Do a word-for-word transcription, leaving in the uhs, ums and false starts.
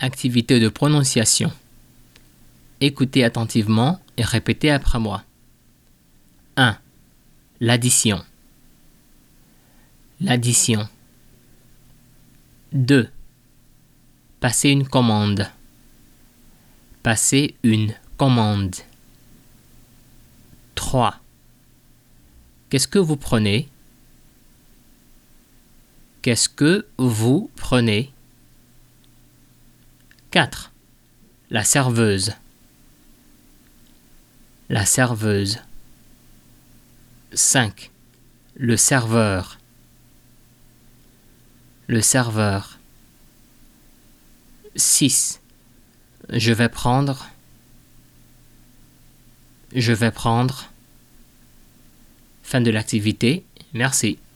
Activité de prononciation. Écoutez attentivement et répétez après moi. un. L'addition. L'addition. deux. Passer une commande. Passer une commande. trois. Qu'est-ce que vous prenez? Qu'est-ce que vous prenez? quatre. La serveuse. La serveuse. cinq. Le serveur. Le serveur. six. Je vais prendre. Je vais prendre. Fin de l'activité. Merci.